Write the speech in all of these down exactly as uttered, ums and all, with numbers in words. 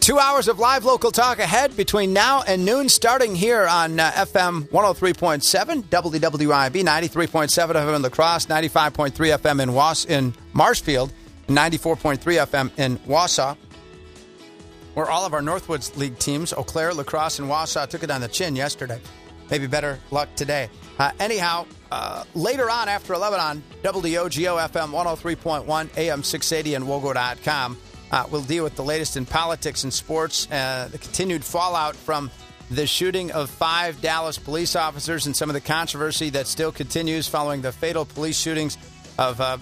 Two hours of live local talk ahead between now and noon, starting here on uh, F M one oh three point seven, W W I B, ninety-three point seven F M in La Crosse, ninety-five point three F M in Was- in Marshfield, and ninety-four point three F M in Wausau, where all of our Northwoods League teams, Eau Claire, La Crosse, and Wausau, took it on the chin yesterday. Maybe better luck today. Uh, anyhow, uh, later on after eleven on W O G O F M one oh three point one, A M six eighty, and Wogo dot com, uh, we'll deal with the latest in politics and sports, uh, the continued fallout from the shooting of five Dallas police officers and some of the controversy that still continues following the fatal police shootings of uh,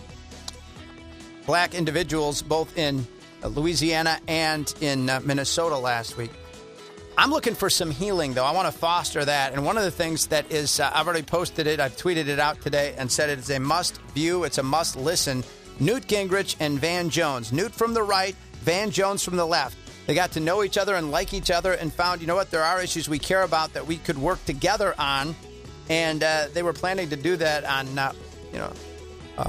black individuals both in uh, Louisiana and in uh, Minnesota last week. I'm looking for some healing, though. I want to foster that. And one of the things that is, uh, I've already posted it, I've tweeted it out today and said it is a must view, it's a must listen. Newt Gingrich and Van Jones. Newt from the right, Van Jones from the left. They got to know each other and like each other and found, you know what, there are issues we care about that we could work together on. And uh, they were planning to do that on, uh, you know, uh,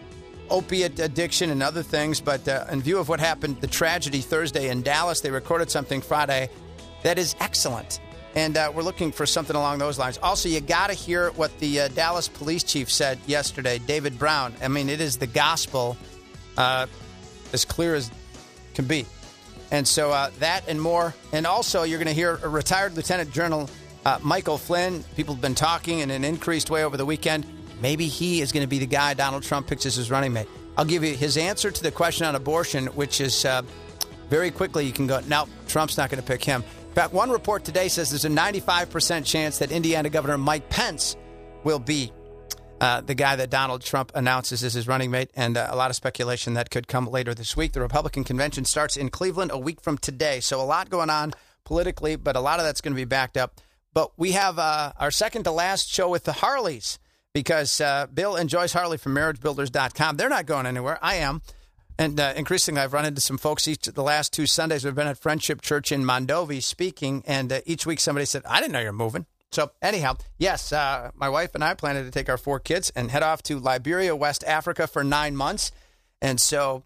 opiate addiction and other things. But uh, in view of what happened, the tragedy Thursday in Dallas, they recorded something Friday that is excellent. And uh, we're looking for something along those lines. Also, you got to hear what the uh, Dallas police chief said yesterday, David Brown. I mean, it is the gospel uh, as clear as can be. And so uh, that and more. And also, you're going to hear a retired Lieutenant Colonel uh, Michael Flynn. People have been talking in an increased way over the weekend. Maybe he is going to be the guy Donald Trump picks as his running mate. I'll give you his answer to the question on abortion, which is uh, very quickly you can go, no, Trump's not going to pick him. In fact, one report today says there's a ninety-five percent chance that Indiana Governor Mike Pence will be uh, the guy that Donald Trump announces as his running mate, and uh, a lot of speculation that could come later this week. The Republican convention starts in Cleveland a week from today, so a lot going on politically, but a lot of that's going to be backed up. But we have uh, our second to last show with the Harleys, because uh, Bill and Joyce Harley from marriage builders dot com, they're not going anywhere. I am. And uh, increasingly, I've run into some folks each the last two Sundays. We've been at Friendship Church in Mondovi speaking, and uh, each week somebody said, I didn't know you're moving. So anyhow, yes, uh, my wife and I planning to take our four kids and head off to Liberia, West Africa for nine months. And so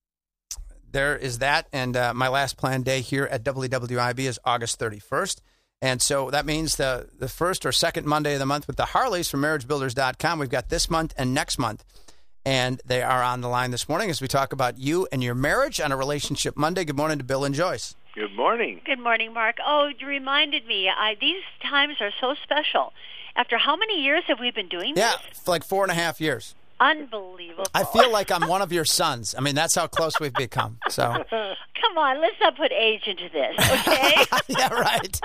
there is that. And uh, my last planned day here at W W I B is August thirty-first. And so that means the, the first or second Monday of the month with the Harleys from marriage builders dot com. We've got this month and next month. And they are on the line this morning as we talk about you and your marriage on a Relationship Monday. Good morning to Bill and Joyce. Good morning. Good morning, Mark. Oh, you reminded me. I, these times are so special. After how many years have we been doing this? Yeah, like four and a half years. Unbelievable. I feel like I'm one of your sons. I mean, that's how close we've become. So, come on, let's not put age into this, okay? Yeah, right.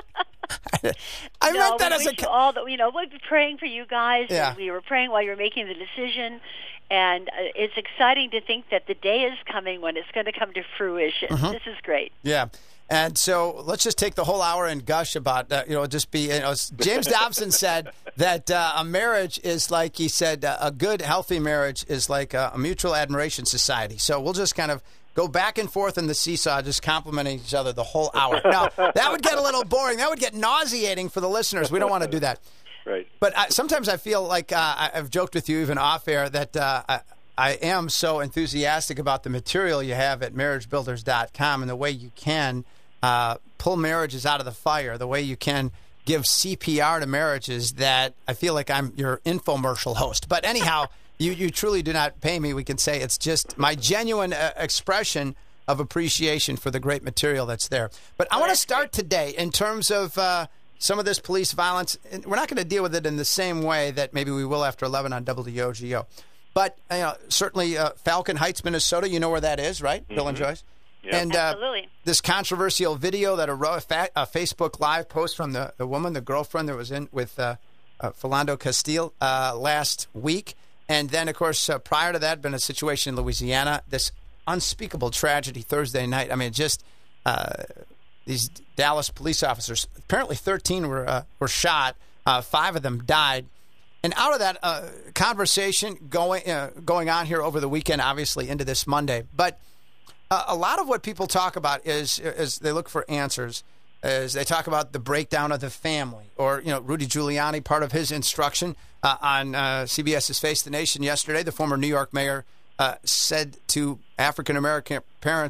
I no, meant that we as wish a... all the, you know, we've been praying for you guys. Yeah. And we were praying while you were making the decision. And uh, it's exciting to think that the day is coming when it's going to come to fruition. Mm-hmm. This is great. Yeah. And so let's just take the whole hour and gush about, uh, you know, just be, you know, James Dobson said that uh, a marriage is like, he said, uh, a good, healthy marriage is like a, a mutual admiration society. So we'll just kind of go back and forth in the seesaw, just complimenting each other the whole hour. Now, that would get a little boring. That would get nauseating for the listeners. We don't want to do that. Right. But I, sometimes I feel like uh, I've joked with you even off air that uh, I, I am so enthusiastic about the material you have at marriage builders dot com and the way you can uh, pull marriages out of the fire, the way you can give C P R to marriages, that I feel like I'm your infomercial host. But anyhow, you, you truly do not pay me. We can say it's just my genuine uh, expression of appreciation for the great material that's there. But I want to start today in terms of uh, some of this police violence. We're not going to deal with it in the same way that maybe we will after eleven on W O G O. But you know, certainly uh, Falcon Heights, Minnesota, you know where that is, right, mm-hmm. Bill and Joyce? Yeah. And uh, Absolutely. This controversial video that a, a, fa- a Facebook Live post from the, the woman, the girlfriend that was in with uh, uh, Philando Castile uh, last week. And then, of course, uh, prior to that, been a situation in Louisiana, this unspeakable tragedy Thursday night. I mean, just uh, these Dallas police officers, apparently thirteen were, uh, were shot. Uh, five of them died. And out of that uh, conversation going uh, going on here over the weekend, obviously into this Monday, but uh, a lot of what people talk about is, is they look for answers, is they talk about the breakdown of the family, or, you know, Rudy Giuliani, part of his instruction uh, on uh, CBS's Face the Nation yesterday, the former New York mayor uh, said to African-American parents,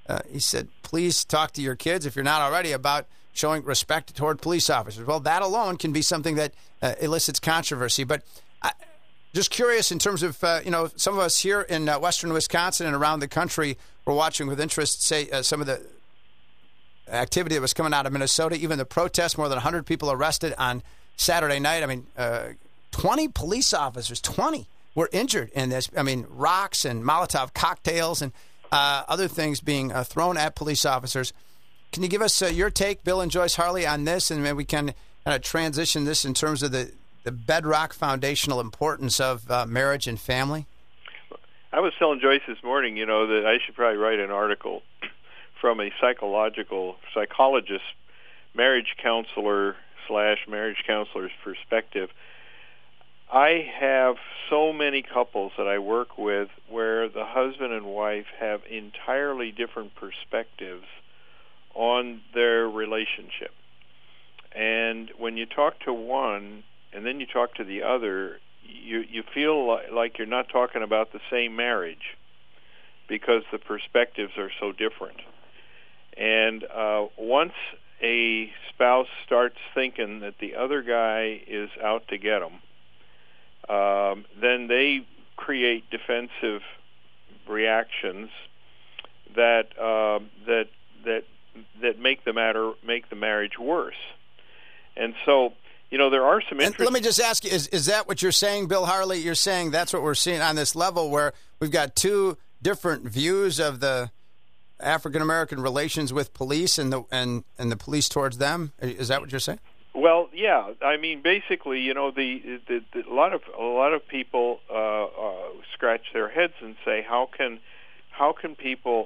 uh, he said, please talk to your kids, if you're not already, about showing respect toward police officers. Well, that alone can be something that uh, elicits controversy. But I, just curious in terms of, uh, you know, some of us here in uh, western Wisconsin and around the country were watching with interest, say, uh, some of the activity that was coming out of Minnesota, even the protests, more than one hundred people arrested on Saturday night. I mean, uh, twenty police officers, twenty were injured in this. I mean, rocks and Molotov cocktails and uh, other things being uh, thrown at police officers. Can you give us uh, your take, Bill and Joyce Harley, on this? And maybe we can kind of transition this in terms of the, the bedrock foundational importance of uh, marriage and family. I was telling Joyce this morning, you know, that I should probably write an article from a psychological, psychologist, marriage counselor slash marriage counselor's perspective. I have so many couples that I work with where the husband and wife have entirely different perspectives on their relationship. And when you talk to one and then you talk to the other, you you feel like, like you're not talking about the same marriage because the perspectives are so different. And uh, once a spouse starts thinking that the other guy is out to get them, um, then they create defensive reactions that uh, that that that make the matter make the marriage worse. And so, you know, there are some And interesting... let me just ask you, is, is that what you're saying, Bill Harley? You're saying that's what we're seeing on this level where we've got two different views of the African-American relations with police and the and, and the police towards them? Is that what you're saying? Well, yeah. I mean, basically, you know, the, the, the a lot of a lot of people uh, uh, scratch their heads and say, how can how can people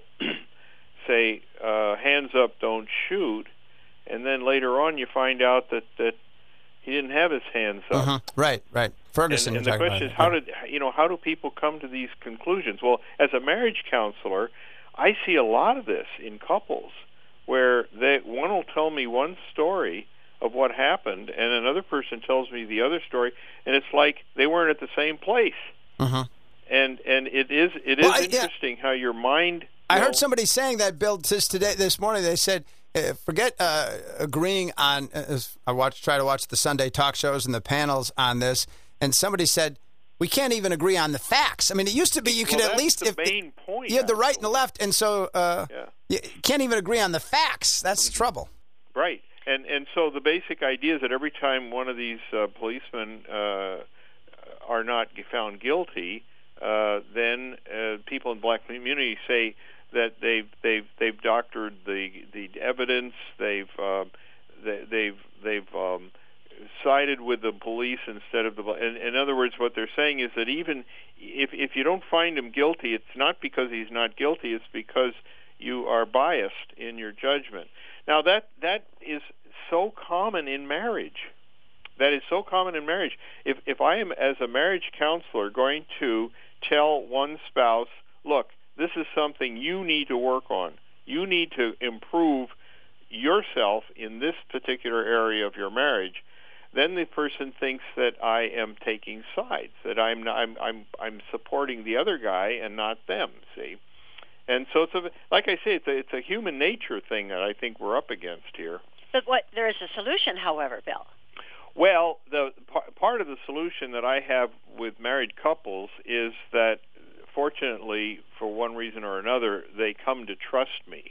say uh, hands up, don't shoot, and then later on you find out that, that he didn't have his hands up. Uh-huh. Right, right. Ferguson. And, and the question is, how did you know? How do people come to these conclusions? Well, as a marriage counselor, I see a lot of this in couples where they one will tell me one story of what happened, and another person tells me the other story, and it's like they weren't at the same place. Uh-huh. And and it is it Well, is I- yeah. interesting how your mind. I you heard know, somebody saying that, Bill, just today, this morning. They said, uh, forget uh, agreeing on. Uh, as I watch, try to watch the Sunday talk shows and the panels on this, and somebody said we can't even agree on the facts. I mean, it used to be you could well, at that's least the if main point. you had the right and the actually. left, and so uh, Yeah. you can't even agree on the facts. That's trouble. Right. And and so the basic idea is that every time one of these uh, policemen uh, are not found guilty, uh, then uh, people in black community say that they've they've they've doctored the the evidence. They've uh, they, they've they've um, sided with the police instead of the. In, in other words, what they're saying is that even if if you don't find him guilty, it's not because he's not guilty. It's because you are biased in your judgment. Now that that is so common in marriage. That is so common in marriage. If if I am, as a marriage counselor, going to tell one spouse, look, this is something you need to work on. You need to improve yourself in this particular area of your marriage, then the person thinks that I am taking sides, that I'm not, I'm I'm I'm supporting the other guy and not them. See, and so it's a like I say, it's a it's a human nature thing that I think we're up against here. But what there is a solution, however, Bill. Well, the p- part of the solution that I have with married couples is that, fortunately, for one reason or another, they come to trust me.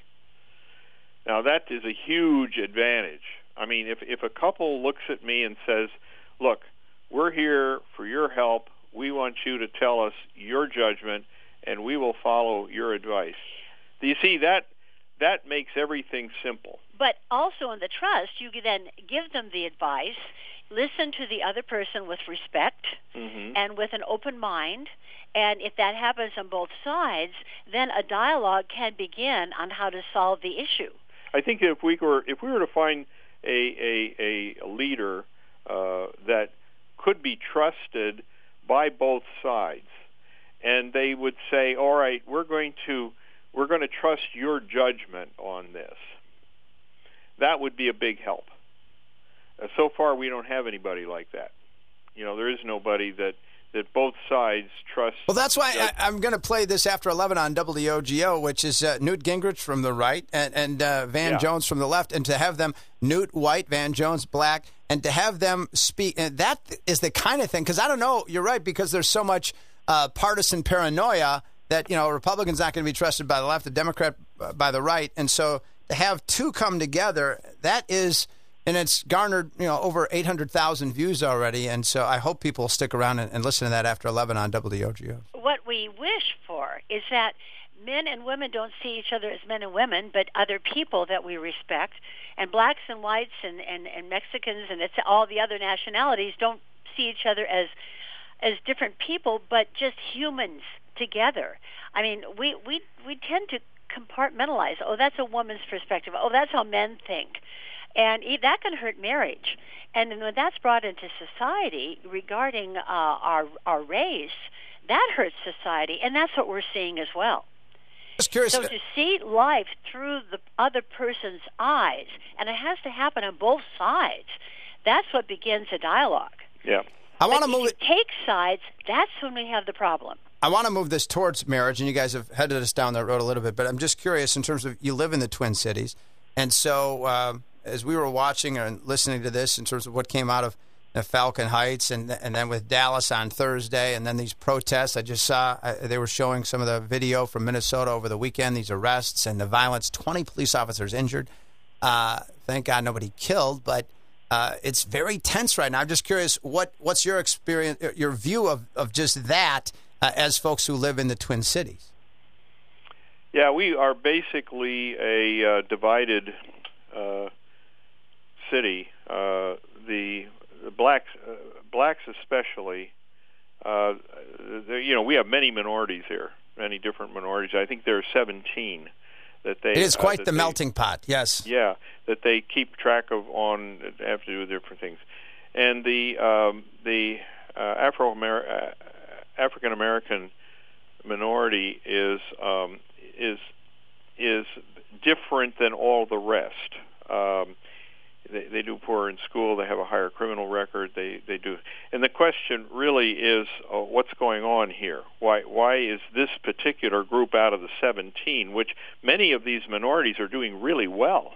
Now, that is a huge advantage. I mean, if if a couple looks at me and says, look, we're here for your help, we want you to tell us your judgment, and we will follow your advice. Do you see, that that makes everything simple. But also in the trust, you can then give them the advice, listen to the other person with respect Mm-hmm. and with an open mind. And if that happens on both sides, then a dialogue can begin on how to solve the issue. I think if we were if we were to find a a, a leader uh, that could be trusted by both sides, and they would say, "All right, we're going to we're going to trust your judgment on this," that would be a big help. Uh, so far, we don't have anybody like that. You know, there is nobody that that both sides trust. Well, that's why I, I'm going to play this after eleven on W O G O, which is uh, Newt Gingrich from the right and, and uh, Van yeah. Jones from the left, and to have them, Newt white, Van Jones black, and to have them speak, and that is the kind of thing, because I don't know, you're right, because there's so much uh, partisan paranoia that, you know, Republicans not going to be trusted by the left, the Democrat by the right, and so to have two come together, that is... And it's garnered, you know, over eight hundred thousand views already. And so I hope people will stick around and, and listen to that after eleven on W O G O. What we wish for is that men and women don't see each other as men and women, but other people that we respect. And blacks and whites and, and, and Mexicans and it's all the other nationalities don't see each other as as different people, but just humans together. I mean, we, we, we tend to compartmentalize. Oh, that's a woman's perspective. Oh, that's how men think. And that can hurt marriage. And when that's brought into society regarding uh, our our race, that hurts society. And that's what we're seeing as well. Just curious. So to see life through the other person's eyes, and it has to happen on both sides, that's what begins a dialogue. Yeah. I want to move it. Take sides, that's when we have the problem. I want to move this towards marriage, and you guys have headed us down that road a little bit, but I'm just curious in terms of you live in the Twin Cities, and so... Uh, as we were watching and listening to this in terms of what came out of uh, Falcon Heights and and then with Dallas on Thursday and then these protests, I just saw uh, they were showing some of the video from Minnesota over the weekend, these arrests and the violence, twenty police officers injured. Uh, thank God nobody killed, but uh, it's very tense right now. I'm just curious, what what's your experience, your view of, of just that uh, as folks who live in the Twin Cities? Yeah, we are basically a uh, divided uh city. Uh, the, the blacks, uh, blacks especially, uh, you know, we have many minorities here, many different minorities. I think there are seventeen that they. It is quite uh, the they, melting pot. Yes. Yeah, that they keep track of on have to do with different things, and the um, the uh, Afro uh, African American minority is um, is is different than all the rest. Um, They, they do poorer in school. They have a higher criminal record. They they do, and the question really is, uh, what's going on here? Why why is this particular group out of the seventeen, which many of these minorities are doing really well,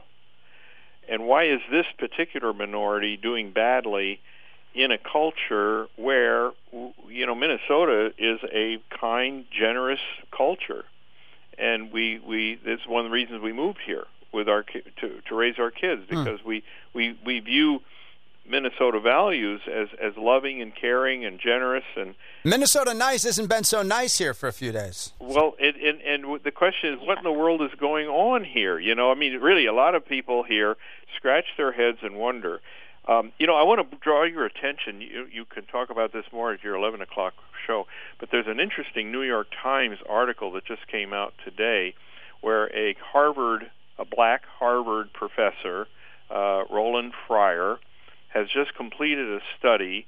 and why is this particular minority doing badly in a culture where, you know, Minnesota is a kind, generous culture, and we we that's one of the reasons we moved here. With our to to raise our kids, because mm. we, we we view Minnesota values as as loving and caring and generous, and Minnesota nice hasn't been so nice here for a few days. Well, it, and and the question is, what in the world is going on here? You know, I mean, really, a lot of people here scratch their heads and wonder. Um, you know, I want to draw your attention. You you can talk about this more at your eleven o'clock show, but there's an interesting New York Times article that just came out today, where a Harvard A black Harvard professor, uh, Roland Fryer, has just completed a study.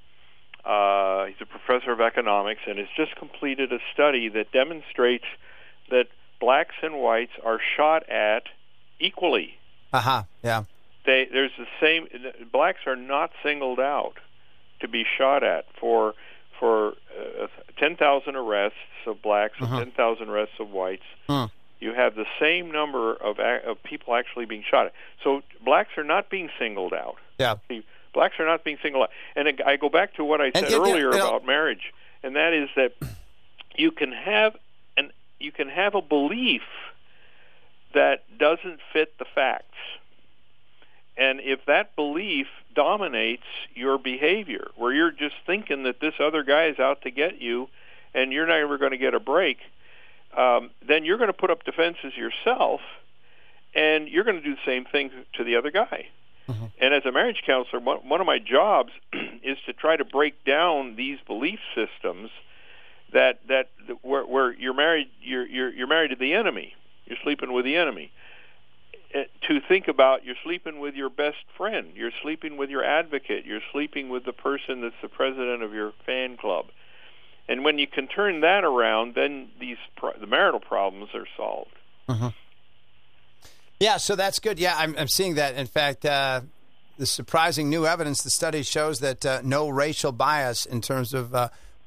Uh, he's a professor of economics and has just completed a study that demonstrates that blacks and whites are shot at equally. Uh-huh, yeah. They, there's the same. Blacks are not singled out to be shot at for for uh, ten thousand arrests of blacks and uh-huh. ten thousand arrests of whites. Uh-huh. You have the same number of of people actually being shot at. So blacks are not being singled out. Yeah. Blacks are not being singled out. And I go back to what I said and, earlier and, and, about marriage, and that is that you can have an you can have a belief that doesn't fit the facts. And if that belief dominates your behavior, where you're just thinking that this other guy is out to get you and you're not ever going to get a break, Um, then you're going to put up defenses yourself, and you're going to do the same thing to the other guy. Mm-hmm. And as a marriage counselor, one, one of my jobs is to try to break down these belief systems that that where, where you're married, you're, you're you're married to the enemy. You're sleeping with the enemy. Uh, to think about, you're sleeping with your best friend. You're sleeping with your advocate. You're sleeping with the person that's the president of your fan club. And when you can turn that around, then these pro- the marital problems are solved. Mm-hmm. Yeah, so that's good. Yeah, I'm, I'm seeing that. In fact, uh, the surprising new evidence, the study shows that uh, no racial bias in terms of uh,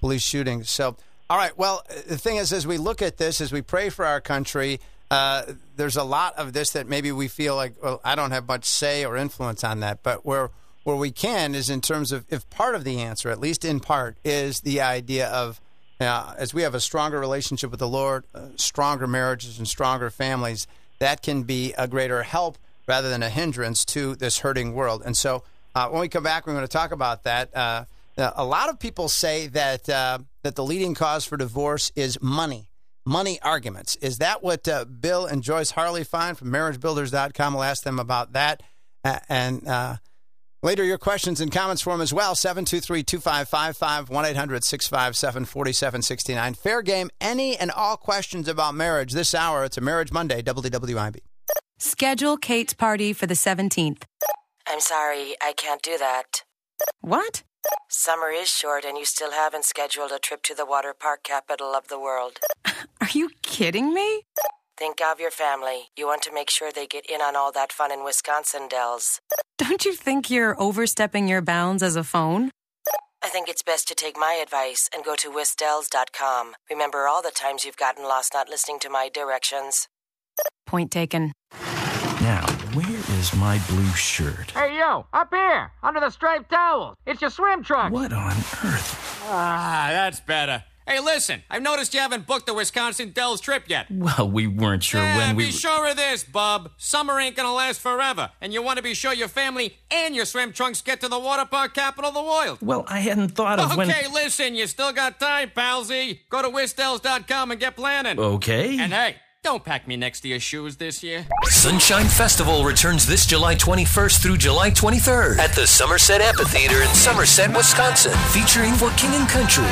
police shootings. So, all right. Well, the thing is, as we look at this, as we pray for our country, uh, there's a lot of this that maybe we feel like, well, I don't have much say or influence on that. But where where we can is in terms of if part of the answer, at least in part, is the idea of uh, as we have a stronger relationship with the Lord, uh, stronger marriages and stronger families, that can be a greater help rather than a hindrance to this hurting world. And so uh, when we come back, we're going to talk about that. Uh, a lot of people say that uh, that the leading cause for divorce is money, money arguments. Is that what uh, Bill and Joyce Harley find from marriage builders dot com? We'll ask them about that. Uh, and uh, later, your questions and comments for them as well. seven two three, two five five five, one eight hundred, six five seven, four seven six nine. Fair game. Any and all questions about marriage this hour. It's a Marriage Monday, W W I B. Schedule Kate's party for the seventeenth. I'm sorry, I can't do that. What? Summer is short and you still haven't scheduled a trip to the water park capital of the world. Are you kidding me? Think of your family. You want to make sure they get in on all that fun in Wisconsin, Dells. Don't you think you're overstepping your bounds as a phone? I think it's best to take my advice and go to wisdells dot com. Remember all the times you've gotten lost not listening to my directions. Point taken. Now, where is my blue shirt? Hey, yo, up here, under the striped towel. It's your swim trunk. What on earth? Ah, that's better. Hey, listen, I've noticed you haven't booked the Wisconsin Dells trip yet. Well, we weren't sure yeah, when we... be sure of this, bub. Summer ain't gonna last forever, and you want to be sure your family and your swim trunks get to the water park capital of the world. Well, I hadn't thought of okay, when... Okay, listen, you still got time, palsy. Go to wisdells dot com and get planning. Okay. And hey, don't pack me next to your shoes this year. Sunshine Festival returns this July twenty-first through July twenty-third at the Somerset Amphitheater in Somerset, Wisconsin, featuring For King and Country,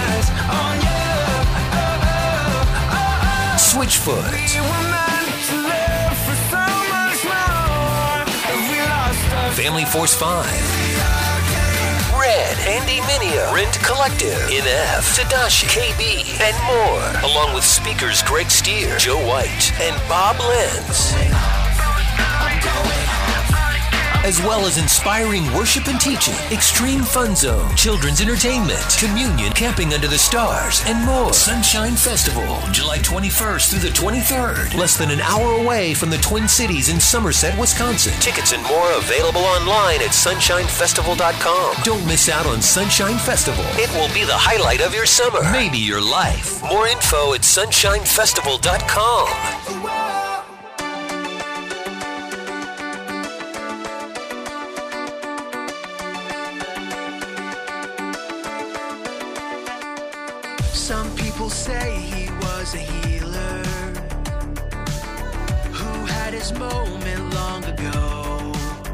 Switchfoot, Family Force five, Red, Andy Mineo, Rent Collective, N F, Tadashi, K B, and more, along with speakers Greg Steer, Joe White, and Bob Lenz, as well as inspiring worship and teaching, extreme fun zone, children's entertainment, communion, camping under the stars, and more. Sunshine Festival, July twenty-first through the twenty-third, less than an hour away from the Twin Cities in Somerset, Wisconsin. Tickets and more available online at sunshine festival dot com. Don't miss out on Sunshine Festival. It will be the highlight of your summer, maybe your life. More info at sunshine festival dot com. Some people say he was a healer who had his moment long ago.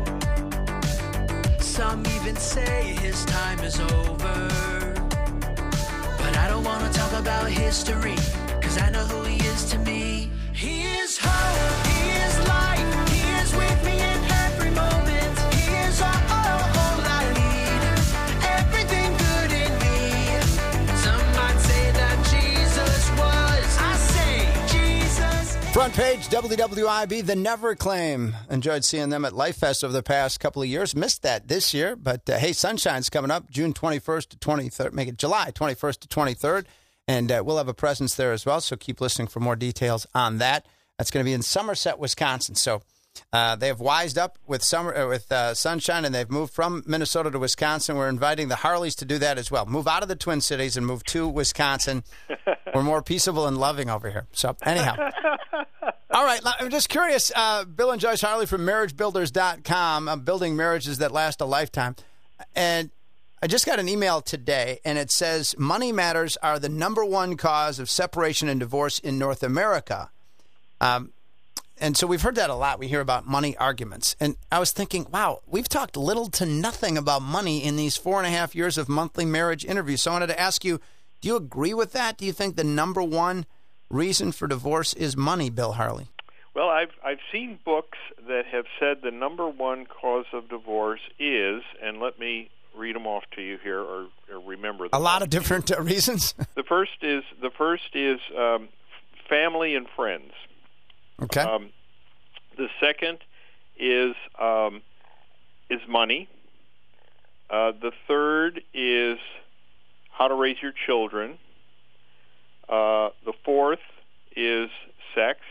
Some even say his time is over. But I don't want to talk about history, cause I know who he is to me. He is hope, he is life, he is with me in every moment. He is all, all, all I need, everything good in me. Some might say that Jesus was, I say Jesus. Front page, W W I B, The Never Claim. Enjoyed seeing them at Life Fest over the past couple of years. Missed that this year, but uh, hey, Sunshine's coming up June twenty-first to twenty-third. Make it July twenty-first to twenty-third. And uh, we'll have a presence there as well, so keep listening for more details on that. That's going to be in Somerset, Wisconsin. So uh, they have wised up with summer uh, with uh, Sunshine, and they've moved from Minnesota to Wisconsin. We're inviting the Harleys to do that as well. Move out of the Twin Cities and move to Wisconsin. We're more peaceable and loving over here. So anyhow. All right. I'm just curious. Uh, Bill and Joyce Harley from marriage builders dot com, uh, building marriages that last a lifetime. And I just got an email today, and it says money matters are the number one cause of separation and divorce in North America. Um, and so we've heard that a lot. We hear about money arguments. And I was thinking, wow, we've talked little to nothing about money in these four and a half years of monthly marriage interviews. So I wanted to ask you, do you agree with that? Do you think the number one reason for divorce is money, Bill Harley? Well, I've I've seen books that have said the number one cause of divorce is, and let me read them off to you here, or, or remember them. A lot of different uh, reasons. The first is the first is um, family and friends. Okay. Um, the second is um, is money. Uh, the third is how to raise your children. Uh, the fourth is sex.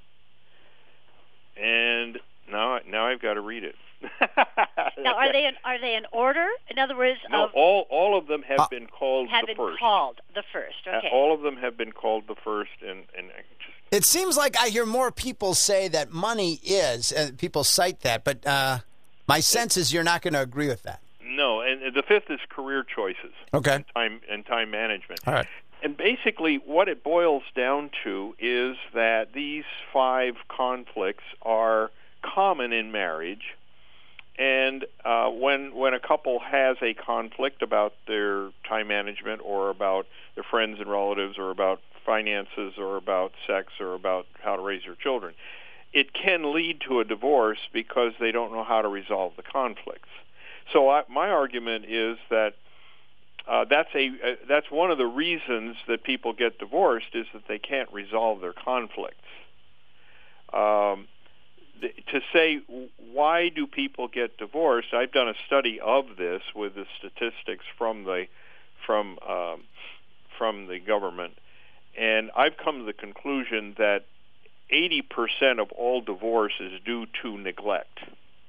And now, now I've got to read it. Now, are they in, are they in order? In other words, no, of, all all of them have uh, been called have the been first. called the first. Okay. Uh, all of them have been called the first, and and I just, It seems like I hear more people say that money is, and people cite that, but uh, my sense is you're not going to agree with that. no. And the fifth is career choices. Okay. And time and time management. All right. And basically, what it boils down to is that these five conflicts are common in marriage. And uh, when when a couple has a conflict about their time management or about their friends and relatives or about finances or about sex or about how to raise their children, it can lead to a divorce because they don't know how to resolve the conflicts. So I, my argument is that uh, that's a uh, that's one of the reasons that people get divorced is that they can't resolve their conflicts. Um, To say why do people get divorced, I've done a study of this with the statistics from the from um, from the government, and I've come to the conclusion that eighty percent of all divorce is due to neglect.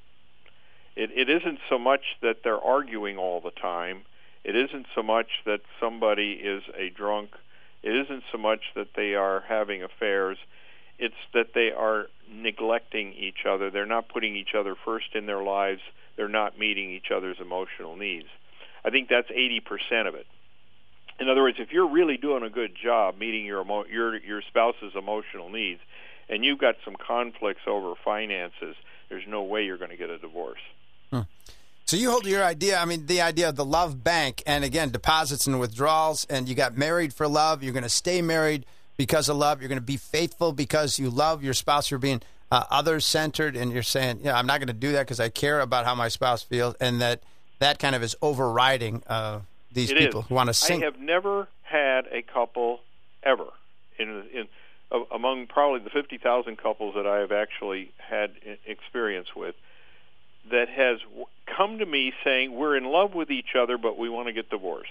It, it isn't so much that they're arguing all the time. It isn't so much that somebody is a drunk. It isn't so much that they are having affairs. It's that they are neglecting each other. They're not putting each other first in their lives. They're not meeting each other's emotional needs. I think that's eighty percent of it. In other words, if you're really doing a good job meeting your emo- your your spouse's emotional needs, and you've got some conflicts over finances, there's no way you're going to get a divorce. Hmm. So you hold your idea, I mean, the idea of the love bank, and again, deposits and withdrawals, and you got married for love, you're going to stay married because of love, you're going to be faithful because you love your spouse, you're being uh, others-centered, and you're saying, yeah, I'm not going to do that because I care about how my spouse feels, and that that kind of is overriding uh, these it people is. who want to sing. I have never had a couple ever, in, in uh, among probably the fifty thousand couples that I have actually had experience with, that has come to me saying, we're in love with each other, but we want to get divorced.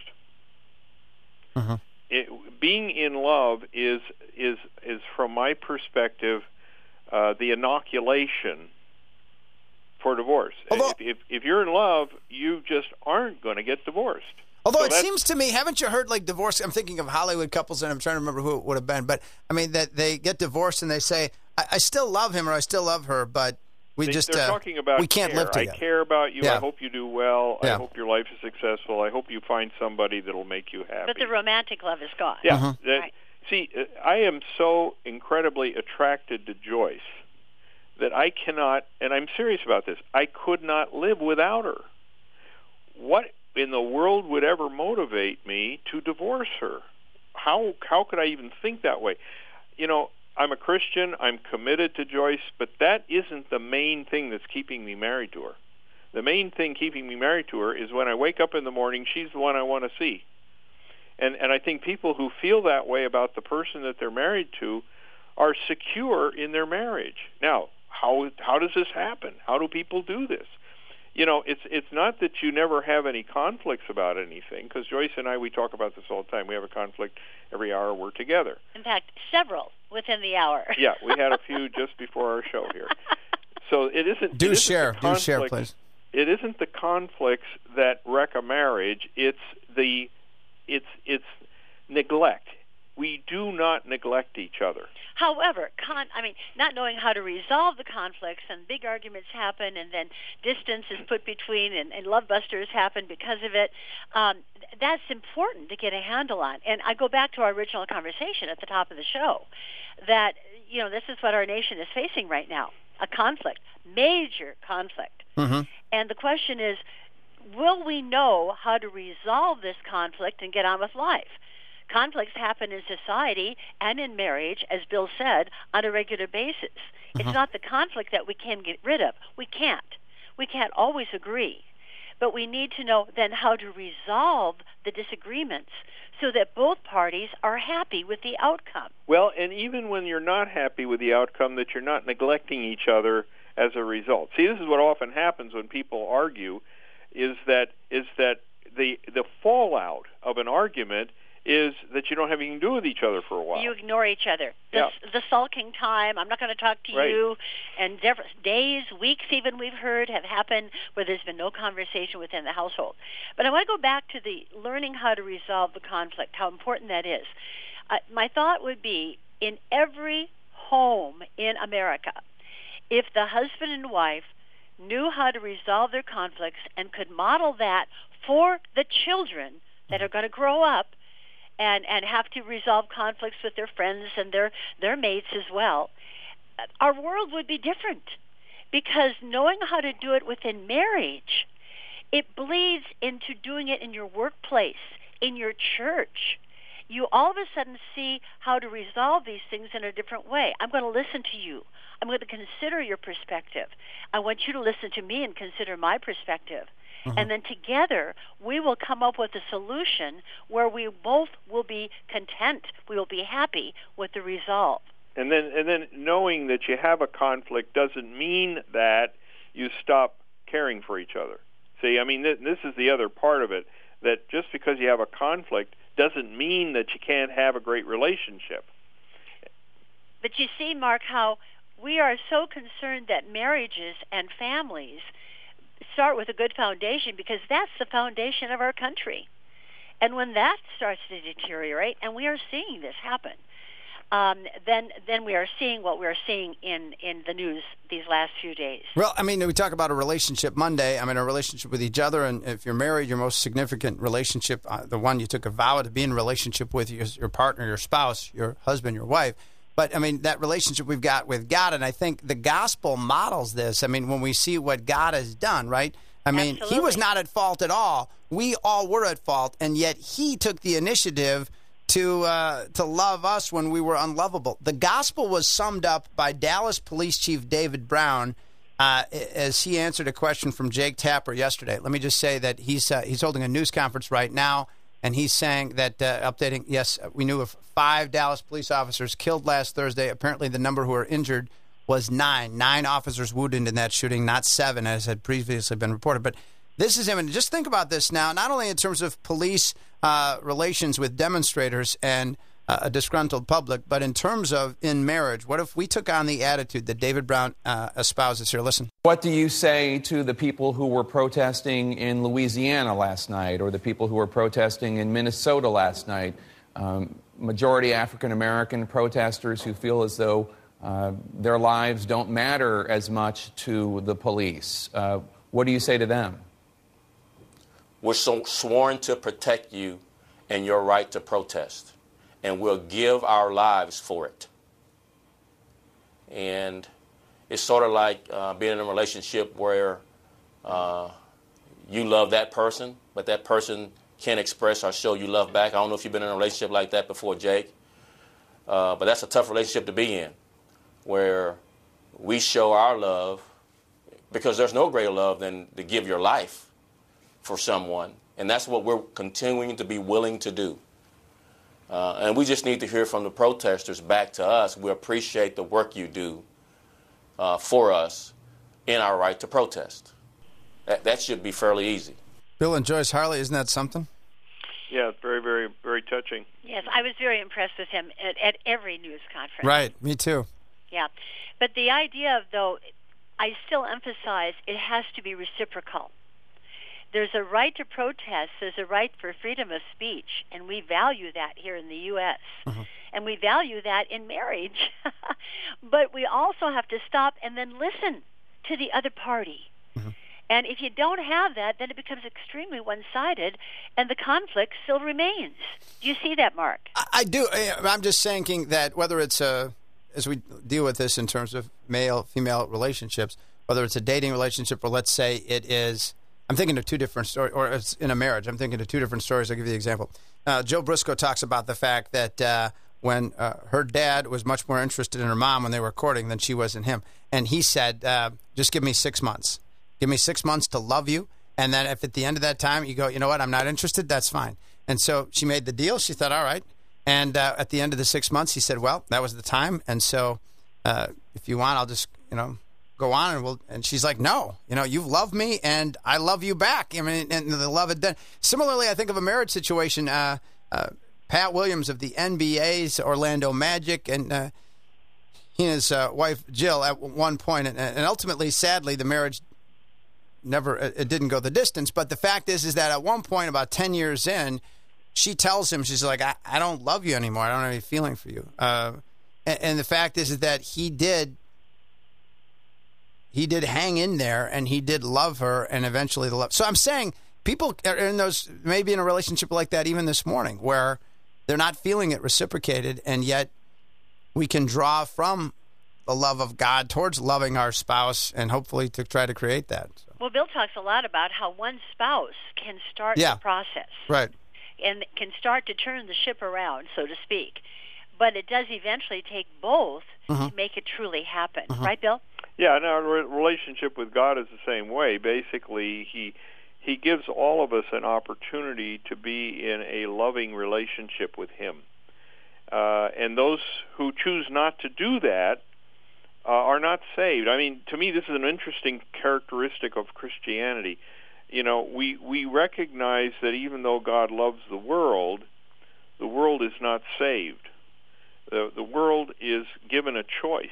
Mm-hmm. It, being in love is is is from my perspective uh, the inoculation for divorce. Although, if, if if you're in love, you just aren't going to get divorced. Although so it seems to me, haven't you heard like divorce? I'm thinking of Hollywood couples, and I'm trying to remember who it would have been. But I mean that they get divorced and they say, I, I still love him or I still love her, but we they, just they're uh, talking about we can't care. live together. I care about you. Yeah. I hope you do well. Yeah. I hope your life is successful. I hope you find somebody that'll make you happy. But the romantic love is gone. Yeah. Uh-huh. That, Right. See, I am so incredibly attracted to Joyce that I cannot, and I'm serious about this, I could not live without her. What in the world would ever motivate me to divorce her? How how could I even think that way? You know, I'm a Christian, I'm committed to Joyce, but that isn't the main thing that's keeping me married to her. The main thing keeping me married to her is when I wake up in the morning, she's the one I want to see. And and I think people who feel that way about the person that they're married to are secure in their marriage. Now, how how does this happen? How do people do this? You know, it's it's not that you never have any conflicts about anything, because Joyce and I, we talk about this all the time. We have a conflict every hour we're together. In fact, several within the hour. Yeah, we had a few just before our show here. So it isn't. Do it isn't share, the do share, conflicts- please. It isn't the conflicts that wreck a marriage. It's the it's it's neglect. We do not neglect each other. However, con- I mean, not knowing how to resolve the conflicts, and big arguments happen, and then distance is put between, and, and love busters happen because of it. Um, that's important to get a handle on. And I go back to our original conversation at the top of the show, that you know this is what our nation is facing right now: a conflict, major conflict. Mm-hmm. And the question is, will we know how to resolve this conflict and get on with life? Conflicts happen in society and in marriage, as Bill said, on a regular basis. Mm-hmm. It's not the conflict that we can get rid of. We can't. We can't always agree. But we need to know then how to resolve the disagreements so that both parties are happy with the outcome. Well, and even when you're not happy with the outcome, that you're not neglecting each other as a result. See, this is what often happens when people argue, is that is that the the fallout of an argument is that you don't have anything to do with each other for a while. You ignore each other. The, yeah. the sulking time, I'm not going to talk to right. you, and days, weeks even we've heard have happened where there's been no conversation within the household. But I want to go back to the learning how to resolve the conflict, how important that is. Uh, my thought would be, in every home in America, if the husband and wife knew how to resolve their conflicts and could model that for the children that are going to grow up and, and have to resolve conflicts with their friends and their, their mates as well, our world would be different. Because knowing how to do it within marriage, it bleeds into doing it in your workplace, in your church. You all of a sudden see how to resolve these things in a different way. I'm going to listen to you. I'm going to consider your perspective. I want you to listen to me and consider my perspective. Mm-hmm. And then together, we will come up with a solution where we both will be content. We will be happy with the resolve. And then, and then knowing that you have a conflict doesn't mean that you stop caring for each other. See, I mean, th- this is the other part of it, that just because you have a conflict doesn't mean that you can't have a great relationship. But you see, Mark, how we are so concerned that marriages and families start with a good foundation, because that's the foundation of our country. And when that starts to deteriorate, and we are seeing this happen, um, then then we are seeing what we are seeing in, in the news these last few days. Well, I mean, we talk about a relationship Monday. I mean, a relationship with each other, and if you're married, your most significant relationship, uh, the one you took a vow to be in a relationship with your, your partner, your spouse, your husband, your wife. But, I mean, that relationship we've got with God, and I think the gospel models this. I mean, when we see what God has done, right? I mean, Absolutely. He was not at fault at all. We all were at fault, and yet He took the initiative to uh, to love us when we were unlovable. The gospel was summed up by Dallas Police Chief David Brown uh, as he answered a question from Jake Tapper yesterday. Let me just say that he's uh, he's holding a news conference right now, and he's saying that, uh, updating, yes, we knew of five Dallas police officers killed last Thursday. Apparently the number who are injured was nine. Nine officers wounded in that shooting, not seven, as had previously been reported. But this is him. And just think about this now, not only in terms of police uh, relations with demonstrators and uh, a disgruntled public, but in terms of in marriage. What if we took on the attitude that David Brown uh, espouses here? Listen. What do you say to the people who were protesting in Louisiana last night, or the people who were protesting in Minnesota last night? Um, majority African-American protesters who feel as though uh, their lives don't matter as much to the police. Uh, what do you say to them? We're so sworn to protect you and your right to protest, and we'll give our lives for it. And it's sort of like uh, being in a relationship where uh, you love that person, but that person can't express or show you love back. I don't know if you've been in a relationship like that before, Jake, uh, but that's a tough relationship to be in, where we show our love, because there's no greater love than to give your life for someone, and that's what we're continuing to be willing to do. Uh, and we just need to hear from the protesters back to us. We appreciate the work you do uh, for us in our right to protest. That, that should be fairly easy. Bill and Joyce Harley, isn't that something? Yeah, it's very, very, very touching. Yes, I was very impressed with him at, at every news conference. Right, me too. Yeah, but the idea of, though, I still emphasize it has to be reciprocal. There's a right to protest. There's a right for freedom of speech, and we value that here in the U S Mm-hmm. And we value that in marriage. But we also have to stop and then listen to the other party. Mm-hmm. And if you don't have that, then it becomes extremely one-sided, and the conflict still remains. Do you see that, Mark? I, I do. I'm just thinking that whether it's a, as we deal with this in terms of male-female relationships, whether it's a dating relationship or let's say it is, I'm thinking of two different stories, or it's in a marriage. I'm thinking of two different stories. I'll give you the example. Uh, Joe Briscoe talks about the fact that uh, when uh, her dad was much more interested in her mom when they were courting than she was in him. And he said, uh, just give me six months. Give me six months to love you. And then if at the end of that time you go, you know what, I'm not interested, that's fine. And so she made the deal. She thought, all right. And uh, at the end of the six months, he said, well, that was the time. And so uh, if you want, I'll just, you know, go on, and we'll, and she's like, no, you know, you've loved me, and I love you back. I mean, and the love it done. Similarly, I think of a marriage situation. Uh, uh, Pat Williams of the N B A's Orlando Magic, and uh, he and his uh, wife Jill at one point, and, and ultimately, sadly, the marriage never it didn't go the distance. But the fact is, is that at one point, about ten years in, she tells him, she's like, I, I don't love you anymore. I don't have any feeling for you. Uh, and, and the fact is, is that he did. He did hang in there, and he did love her, and eventually the love. So I'm saying people are in those, maybe in a relationship like that even this morning, where they're not feeling it reciprocated, and yet we can draw from the love of God towards loving our spouse, and hopefully to try to create that. So. Well, Bill talks a lot about how one spouse can start yeah. the process. Right. And can start to turn the ship around, so to speak. But it does eventually take both mm-hmm. to make it truly happen. Mm-hmm. Right, Bill? Yeah, and our relationship with God is the same way. Basically, he he gives all of us an opportunity to be in a loving relationship with him. Uh, and those who choose not to do that uh, are not saved. I mean, to me, this is an interesting characteristic of Christianity. You know, we, we recognize that even though God loves the world, the world is not saved. The, the world is given a choice.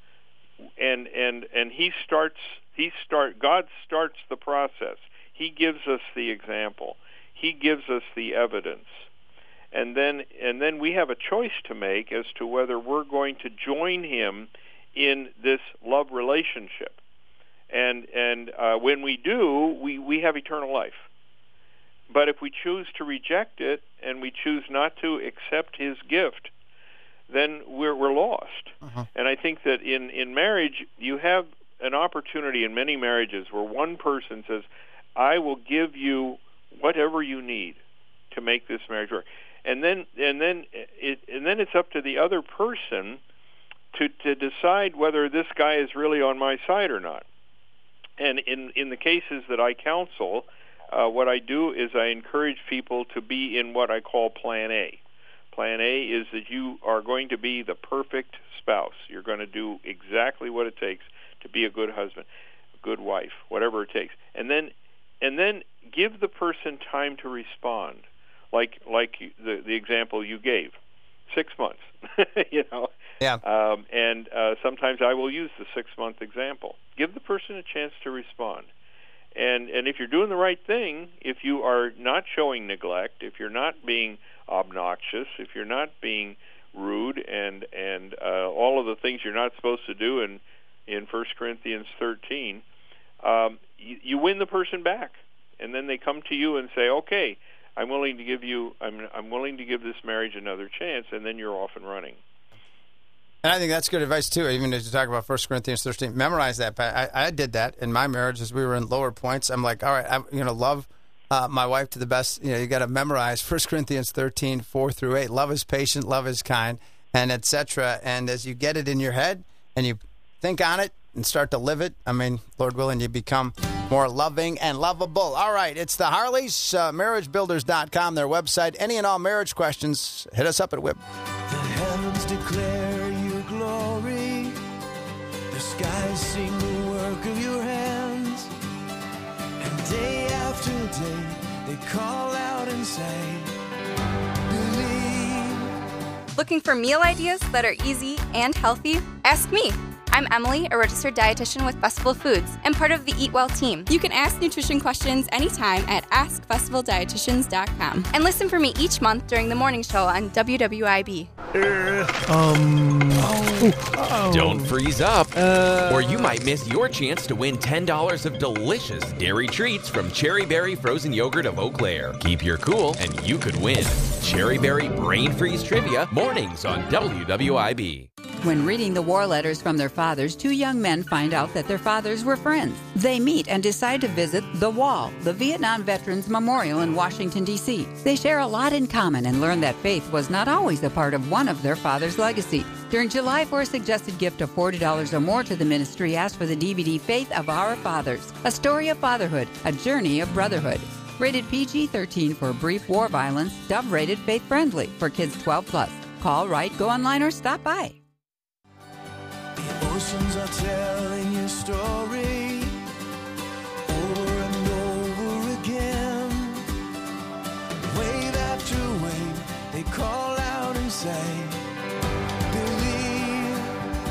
And and and he starts he start God starts the process. He gives us the example. He gives us the evidence. And then and then we have a choice to make as to whether we're going to join him in this love relationship. And and uh, when we do, we, we have eternal life. But if we choose to reject it and we choose not to accept his gift, then we're we're lost. Uh-huh. And I think that in, in marriage, you have an opportunity in many marriages where one person says, I will give you whatever you need to make this marriage work. And then and then it and then it's up to the other person to to decide whether this guy is really on my side or not. And in, in the cases that I counsel, uh, what I do is I encourage people to be in what I call Plan A. Plan A is that you are going to be the perfect spouse. You're going to do exactly what it takes to be a good husband, a good wife, whatever it takes. And then and then give the person time to respond, like like the the example you gave, six months, you know. Yeah. Um, and uh, sometimes I will use the six-month example. Give the person a chance to respond. And and if you're doing the right thing, if you are not showing neglect, if you're not being obnoxious, if you're not being rude, and and uh, all of the things you're not supposed to do in in First Corinthians thirteen, um, you, you win the person back, and then they come to you and say, "Okay, I'm willing to give you, I'm I'm willing to give this marriage another chance," and then you're off and running. And I think that's good advice, too, even as you talk about First Corinthians thirteen. Memorize that. I, I did that in my marriage as we were in lower points. I'm like, all right, I'm going to love uh, my wife to the best. You know, you got to memorize First Corinthians thirteen, four through eight. Love is patient, love is kind, and et cetera. And as you get it in your head and you think on it and start to live it, I mean, Lord willing, you become more loving and lovable. All right, it's the Harleys, uh, marriage builders dot com, their website. Any and all marriage questions, hit us up at Whip. The heavens declare your glory. The skies sing the work of your hands. And day after day, they call out and say, believe. Looking for meal ideas that are easy and healthy? Ask me. I'm Emily, a registered dietitian with Festival Foods and part of the Eat Well team. You can ask nutrition questions anytime at ask festival dietitians dot com. And listen for me each month during the morning show on W W I B. Uh, um. Oh. Oh. Don't freeze up, uh, or you might miss your chance to win ten dollars of delicious dairy treats from Cherry Berry Frozen Yogurt of Eau Claire. Keep your cool, and you could win. Cherry Berry Brain Freeze Trivia, mornings on W W I B. When reading the war letters from their fathers, two young men find out that their fathers were friends. They meet and decide to visit The Wall, the Vietnam Veterans Memorial in Washington, D C They share a lot in common and learn that faith was not always a part of one of their father's legacy. During July, for a suggested gift of forty dollars or more to the ministry, ask for the D V D Faith of Our Fathers, a story of fatherhood, a journey of brotherhood. Rated P G thirteen for brief war violence, Dove rated faith friendly for kids twelve plus. Call, write, go online, or stop by. The oceans are telling you story over and over again. Wave after wave, they call out and say, believe.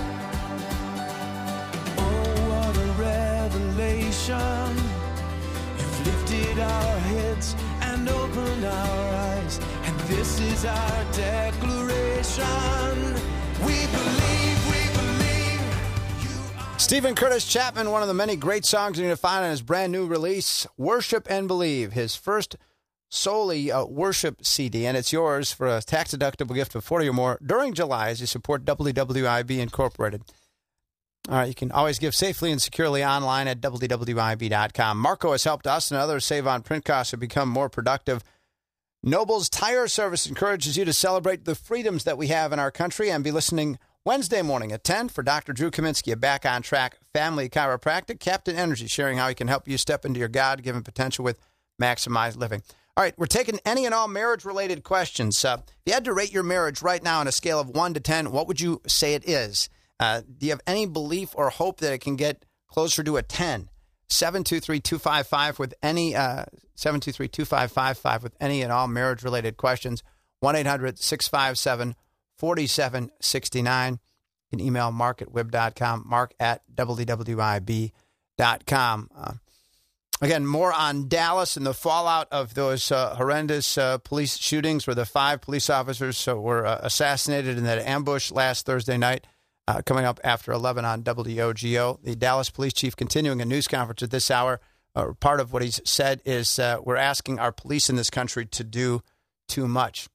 Oh, what a revelation. You've lifted our heads and opened our eyes, and this is our declaration. We believe, we believe. Stephen Curtis Chapman, one of the many great songs you're going to find on his brand new release, Worship and Believe, his first solely uh, worship C D, and it's yours for a tax-deductible gift of forty dollars or more during July as you support W W I B Incorporated. All right, you can always give safely and securely online at W W I B dot com. Marco has helped us and others save on print costs and become more productive. Noble's Tire Service encourages you to celebrate the freedoms that we have in our country and be listening Wednesday morning at ten for Doctor Drew Kaminsky, a Back on Track Family Chiropractic. Captain Energy, sharing how he can help you step into your God-given potential with maximized living. All right, we're taking any and all marriage-related questions. Uh, if you had to rate your marriage right now on a scale of one to ten, what would you say it is? Uh, do you have any belief or hope that it can get closer to a ten? seven two three, two five five with any uh, seven two three, two five five five with any and all marriage-related questions. one eight hundred, six five seven, four seven six nine. You can email mark at wib dot com, mark at W W I B dot com. Uh, again, more on Dallas and the fallout of those uh, horrendous uh, police shootings where the five police officers uh, were uh, assassinated in that ambush last Thursday night. Uh, coming up after eleven on W O G O. The Dallas police chief continuing a news conference at this hour. Uh, part of what he's said is uh, we're asking our police in this country to do too much.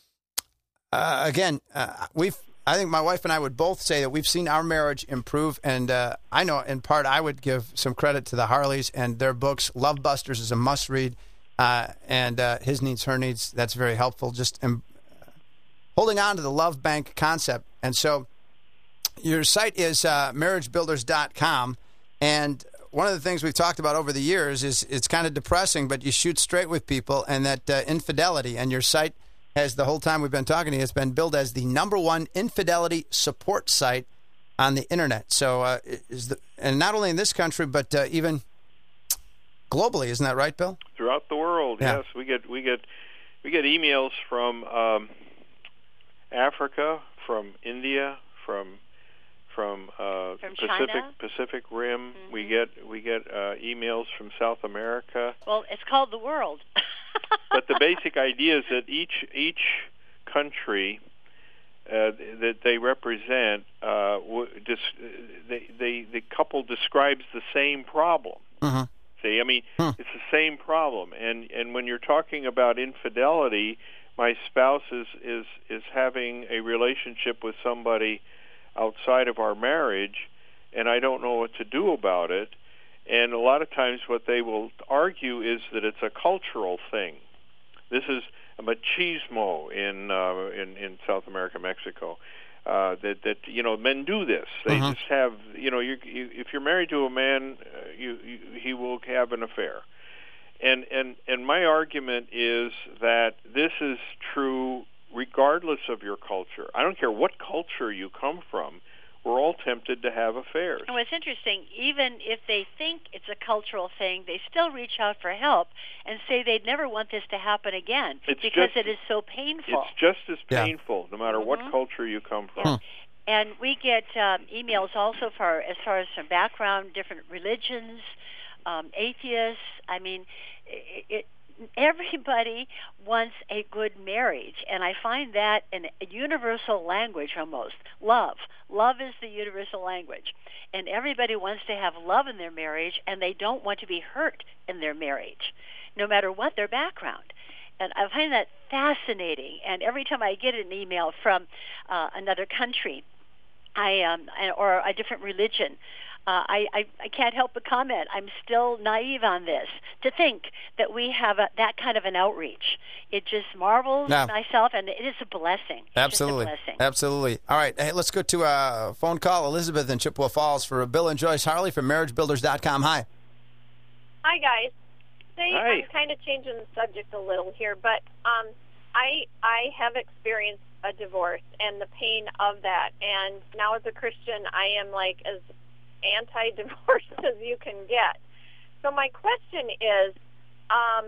Uh, again, uh, we've. I think my wife and I would both say that we've seen our marriage improve, and uh, I know in part I would give some credit to the Harleys and their books. Love Busters is a must-read, uh, and uh, His Needs, Her Needs, that's very helpful. Just um, holding on to the love bank concept. And so your site is uh, marriage builders dot com, and one of the things we've talked about over the years is it's kind of depressing, but you shoot straight with people, and that uh, infidelity, and your site has the whole time we've been talking to you, has been billed as the number one infidelity support site on the internet. So, uh, is the and not only in this country, but uh, even globally, isn't that right, Bill? Throughout the world, yeah. Yes. We get we get we get emails from um, Africa, from India, from from, uh, from Pacific China? Pacific Rim. Mm-hmm. We get we get uh, emails from South America. Well, it's called the world. But the basic idea is that each each country uh, that they represent, uh, w- dis- they, they the couple describes the same problem. Uh-huh. See, I mean, huh. it's the same problem, and and when you're talking about infidelity, my spouse is is is having a relationship with somebody outside of our marriage, and I don't know what to do about it. And a lot of times what they will argue is that it's a cultural thing. This is a machismo in uh, in, in South America, Mexico. Uh, that that you know, men do this. They uh-huh. just have you know, you, you, if you're married to a man, uh, you, you he will have an affair. And and and my argument is that this is true regardless of your culture. I don't care what culture you come from. We're all tempted to have affairs. And what's interesting, even if they think it's a cultural thing, they still reach out for help and say they'd never want this to happen again it's because just, it is so painful. It's just as yeah. painful, no matter mm-hmm. what culture you come from. Yeah. And we get um, emails also for as far as some background, different religions, um, atheists. I mean, it, it everybody wants a good marriage, and I find that in a universal language almost. Love. Love is the universal language. And everybody wants to have love in their marriage, and they don't want to be hurt in their marriage, no matter what their background. And I find that fascinating. And every time I get an email from uh, another country, I um, or a different religion, Uh, I, I, I can't help but comment. I'm still naive on this, to think that we have a, that kind of an outreach. It just marvels no. myself, and it is a blessing. It's Absolutely. Just a blessing. Absolutely. All right. Hey, let's go to a phone call. Elizabeth in Chippewa Falls for Bill and Joyce Harley from marriage builders dot com. Hi. Hi, guys. Say, Hi. I'm kind of changing the subject a little here, but um, I I have experienced a divorce and the pain of that. And now as a Christian, I am like as anti-divorce as you can get. So my question is, um,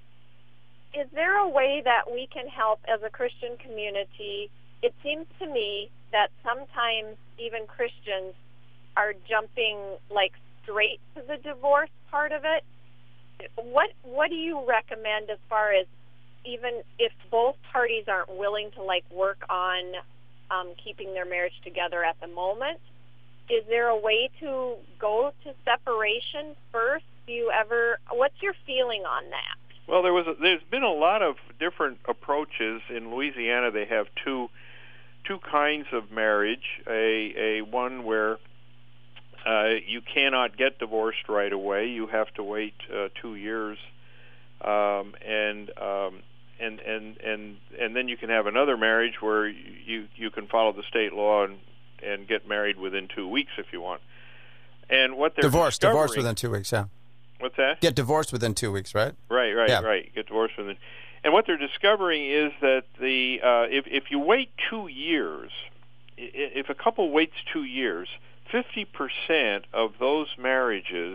is there a way that we can help as a Christian community? It seems to me that sometimes even Christians are jumping like straight to the divorce part of it. What what do you recommend as far as even if both parties aren't willing to like work on um, keeping their marriage together at the moment? Is there a way to go to separation first? Do you ever? What's your feeling on that? Well, there was a, there's been a lot of different approaches in Louisiana. They have two two kinds of marriage. A a one where uh, you cannot get divorced right away. You have to wait uh, two years, um, and um, and and and and then you can have another marriage where you you can follow the state law and and get married within two weeks if you want. And what they're divorced, discovering, divorced within two weeks. Yeah. What's that? Get divorced within two weeks, right? Right, right, yeah. right. Get divorced within. And what they're discovering is that the uh, if if you wait two years, if a couple waits two years, fifty percent of those marriages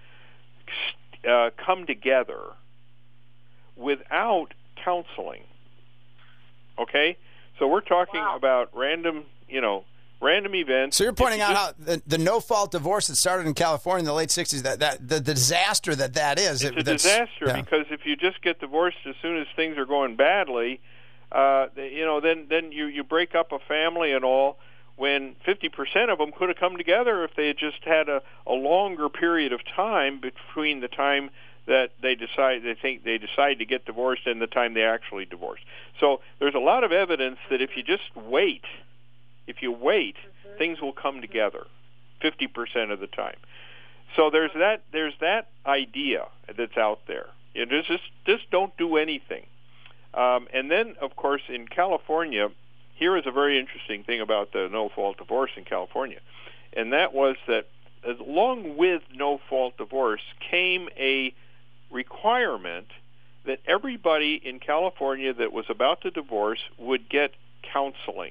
uh, come together without counseling. Okay, so we're talking wow. about random, you know. Random events. So you're pointing you out just, how the, the no-fault divorce that started in California in the late sixties, that, that the disaster that that is. It's it, a disaster yeah. because if you just get divorced as soon as things are going badly, uh, you know, then, then you, you break up a family and all, when fifty percent of them could have come together if they had just had a, a longer period of time between the time that they decide they think they decide to get divorced and the time they actually divorced. So there's a lot of evidence that if you just wait, If you wait, mm-hmm. things will come together fifty percent of the time. So there's that there's that idea that's out there. You know, just just don't do anything. Um, and then, of course, in California, here is a very interesting thing about the no-fault divorce in California, and that was that along with no-fault divorce came a requirement that everybody in California that was about to divorce would get counseling.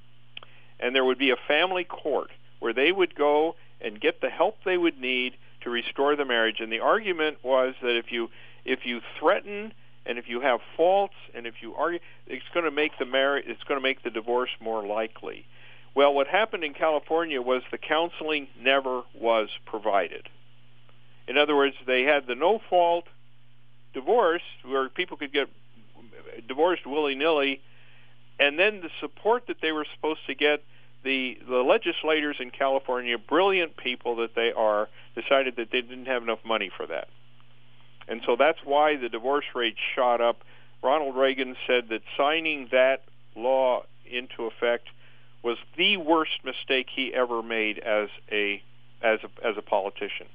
And there would be a family court where they would go and get the help they would need to restore the marriage. And the argument was that if you if you threaten and if you have faults and if you argue, it's going to make the marriage it's going to make the divorce more likely. Well, what happened in California was the counseling never was provided. In other words, they had the no-fault divorce where people could get divorced willy-nilly. And then the support that they were supposed to get, the, the legislators in California, brilliant people that they are, decided that they didn't have enough money for that. And so that's why the divorce rate shot up. Ronald Reagan said that signing that law into effect was the worst mistake he ever made as a as a, as a politician.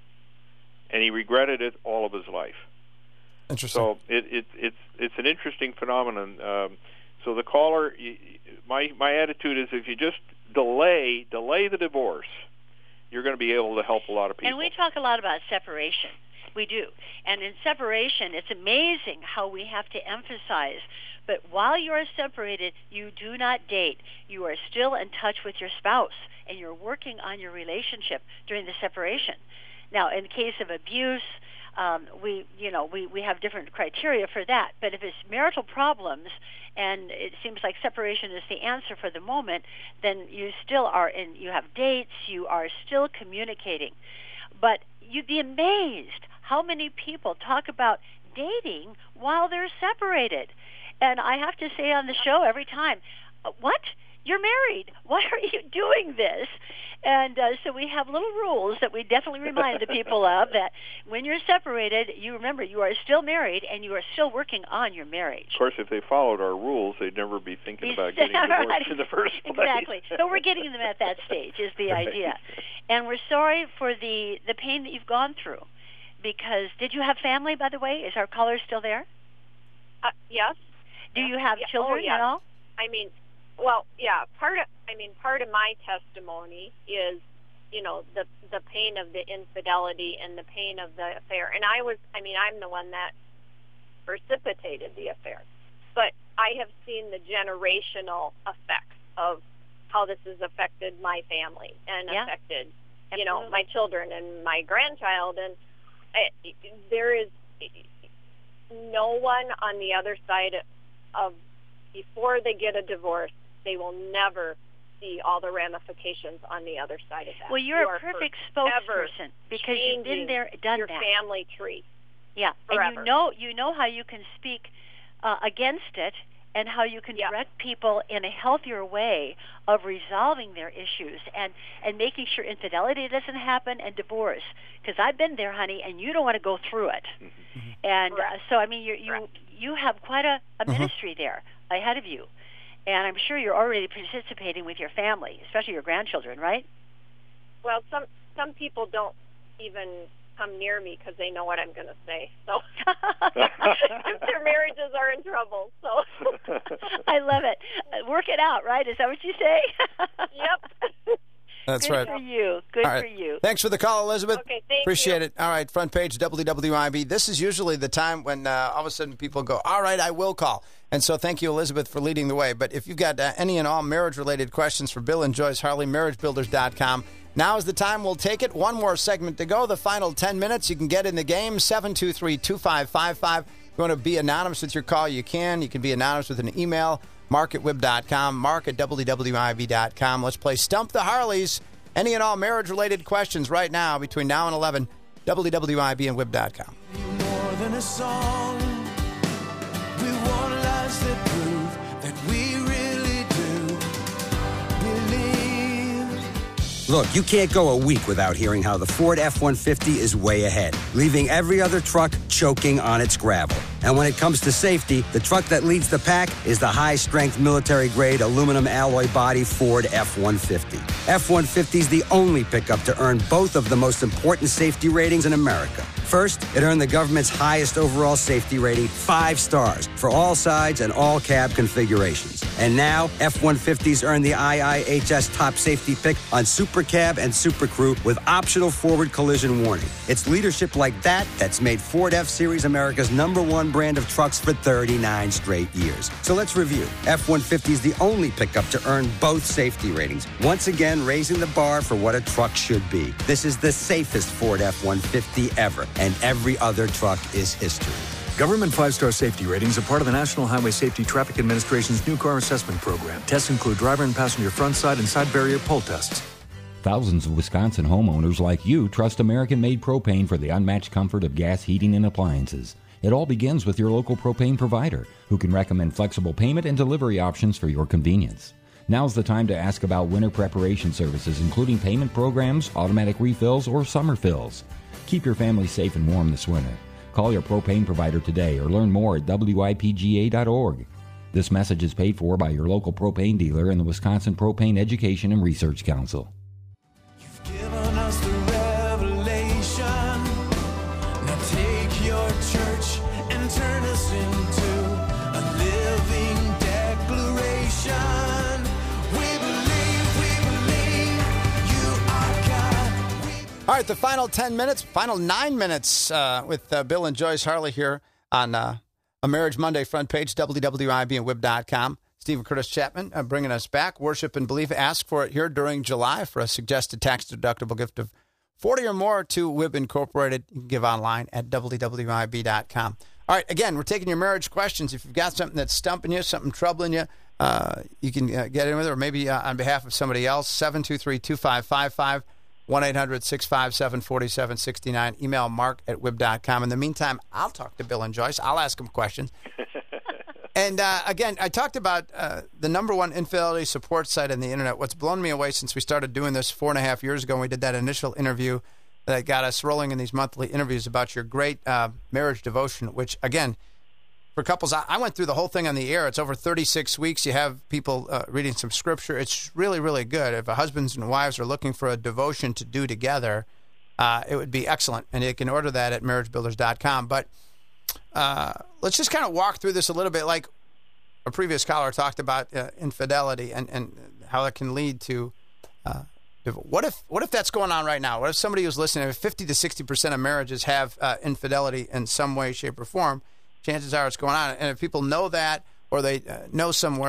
And he regretted it all of his life. Interesting. So it, it, it's, it's an interesting phenomenon. Um, So the caller, my my attitude is if you just delay delay the divorce, you're going to be able to help a lot of people. And we talk a lot about separation. We do. And in separation, it's amazing how we have to emphasize, but while you are separated, you do not date. You are still in touch with your spouse, and you're working on your relationship during the separation. Now, in the case of abuse, Um, we, you know, we, we have different criteria for that. But if it's marital problems and it seems like separation is the answer for the moment, then you still are in, you have dates, you are still communicating. But you'd be amazed how many people talk about dating while they're separated. And I have to say on the show every time, what? You're married. Why are you doing this? And uh, so we have little rules that we definitely remind the people of, that when you're separated, you remember you are still married and you are still working on your marriage. Of course, if they followed our rules, they'd never be thinking about getting divorced right. in the first place. Exactly. So we're getting them at that stage is the right. idea. And we're sorry for the, the pain that you've gone through. Because did you have family, by the way? Is our caller still there? Uh, yes. Do you have yeah. children oh, yes. at all? I mean, well, yeah, part of, I mean, part of my testimony is, you know, the the pain of the infidelity and the pain of the affair. And I was, I mean, I'm the one that precipitated the affair. But I have seen the generational effects of how this has affected my family and yeah. affected you know, my children and my grandchild. And I, there is no one on the other side of, before they get a divorce, they will never see all the ramifications on the other side of that. Well, you're you a perfect spokesperson because you've been there, done your that. Your family tree. Yeah, forever. And you know, you know how you can speak uh, against it, and how you can direct yeah. people in a healthier way of resolving their issues and, and making sure infidelity doesn't happen and divorce. Because I've been there, honey, and you don't want to go through it. Mm-hmm. And uh, so, I mean, you you you have quite a, a mm-hmm. ministry there ahead of you. And I'm sure you're already participating with your family, especially your grandchildren, right? Well, some some people don't even come near me because they know what I'm going to say. So their marriages are in trouble. So I love it. Work it out, right? Is that what you say? Yep. That's Good right. Good for you. Good right. for you. Thanks for the call, Elizabeth. Okay, thank Appreciate you. it. All right, front page W W I B. This is usually the time when uh, all of a sudden people go, all right, I will call. And so thank you, Elizabeth, for leading the way. But if you've got uh, any and all marriage-related questions for Bill and Joyce Harley, marriage builders dot com. Now is the time. We'll take it. One more segment to go. The final ten minutes. You can get in the game. seven two three, two five five five. If you want to be anonymous with your call, you can. You can be anonymous with an email. Mark at W I B dot com. Mark at W W I B dot com. Let's play Stump the Harleys. Any and all marriage-related questions right now between now and eleven. W W I B and W I B dot com. More than a song. We want lives that prove that we really do believe. Look, you can't go a week without hearing how the Ford F one fifty is way ahead, leaving every other truck choking on its gravel. And when it comes to safety, the truck that leads the pack is the high-strength military-grade aluminum alloy body Ford F one fifty. F one fifty is the only pickup to earn both of the most important safety ratings in America. First, it earned the government's highest overall safety rating, five stars, for all sides and all cab configurations. And now, F one fifties earned the I I H S top safety pick on Super Cab and Super Crew with optional forward collision warning. It's leadership like that that's made Ford F-Series America's number one brand of trucks for thirty-nine straight years. So let's review. F one fifty is the only pickup to earn both safety ratings, once again raising the bar for what a truck should be. This is the safest Ford F one fifty ever, and every other truck is history. Government five-star safety ratings are part of the National Highway Safety Traffic Administration's new car assessment program. Tests include driver and passenger front side and side barrier pull tests. Thousands of Wisconsin homeowners like you trust American-made propane for the unmatched comfort of gas heating and appliances. It all begins with your local propane provider, who can recommend flexible payment and delivery options for your convenience. Now's the time to ask about winter preparation services, including payment programs, automatic refills, or summer fills. Keep your family safe and warm this winter. Call your propane provider today or learn more at W I P G A dot org. This message is paid for by your local propane dealer and the Wisconsin Propane Education and Research Council. Given us the revelation. Now take your church and turn us into a living declaration. We believe, we believe you are God. We All right, the final ten minutes, final nine minutes uh, with uh, Bill and Joyce Harley here on uh, a Marriage Monday front page, W W I B and W I B dot com. Stephen Curtis Chapman uh, bringing us back. Worship and Belief. Ask for it here during July for a suggested tax-deductible gift of forty or more to W I B Incorporated. You can give online at W W I B dot com. All right, again, we're taking your marriage questions. If you've got something that's stumping you, something troubling you, uh, you can uh, get in with it, or maybe uh, on behalf of somebody else, seven two three, two five five five, one eight hundred, six five seven, four seven six nine. Email mark at W I B dot com. In the meantime, I'll talk to Bill and Joyce. I'll ask them questions. And, uh, again, I talked about uh, the number one infidelity support site on the Internet. What's blown me away since we started doing this four and a half years ago when we did that initial interview that got us rolling in these monthly interviews about your great uh, marriage devotion, which, again, for couples, I, I went through the whole thing on the air. It's over thirty-six weeks. You have people uh, reading some scripture. It's really, really good. If husbands and wives are looking for a devotion to do together, uh, it would be excellent. And you can order that at marriage builders dot com. But Uh, let's just kind of walk through this a little bit. Like a previous caller talked about uh, infidelity and, and how it can lead to. Uh, what if what if that's going on right now? What if somebody who's listening, if fifty to sixty percent of marriages have uh, infidelity in some way, shape, or form? Chances are it's going on. And if people know that, or they uh, know somewhere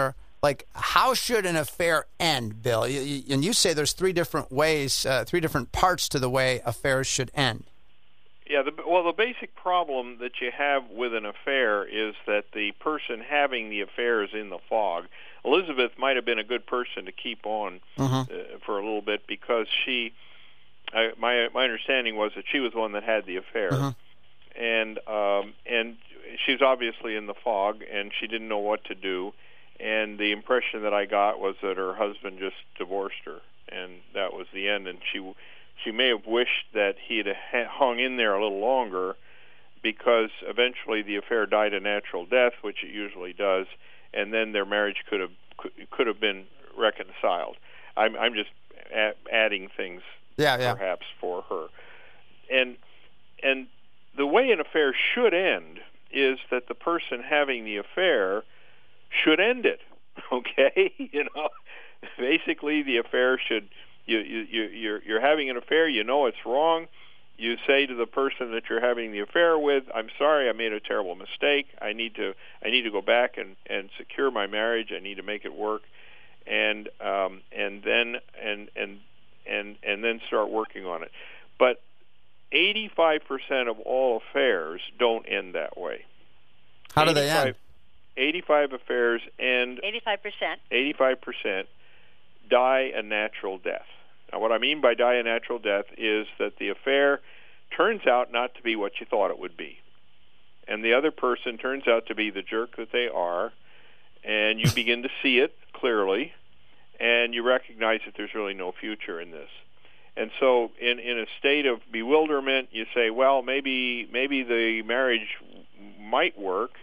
like, how should an affair end, Bill? You, you, and you say there's three different ways, uh, three different parts to the way affairs should end. Yeah, the, well, the basic problem that you have with an affair is that the person having the affair is in the fog. Elizabeth might have been a good person to keep on mm-hmm. uh, for a little bit because she, I, my my understanding was that she was the one that had the affair, mm-hmm. and um, and she's obviously in the fog, and she didn't know what to do. And the impression that I got was that her husband just divorced her, and that was the end. And she she may have wished that he had hung in there a little longer, because eventually the affair died a natural death, which it usually does, and then their marriage could have could, could have been reconciled. I'm I'm just a- adding things, yeah, yeah. perhaps for her. And and the way an affair should end is that the person having the affair should end it, okay? You know, basically the affair should, you, you, you, you're, you're having an affair, you know it's wrong, you say to the person that you're having the affair with, I'm sorry, I made a terrible mistake, I need to I need to go back and, and secure my marriage, I need to make it work, and um, and then and, and, and, and then start working on it. But eighty-five percent of all affairs don't end that way. How do they end? eighty-five affairs end. eighty-five percent. eighty-five percent die a natural death. Now, what I mean by die a natural death is that the affair turns out not to be what you thought it would be, and the other person turns out to be the jerk that they are, and you begin to see it clearly, and you recognize that there's really no future in this. And so, in in a state of bewilderment, you say, "Well, maybe maybe the marriage might work."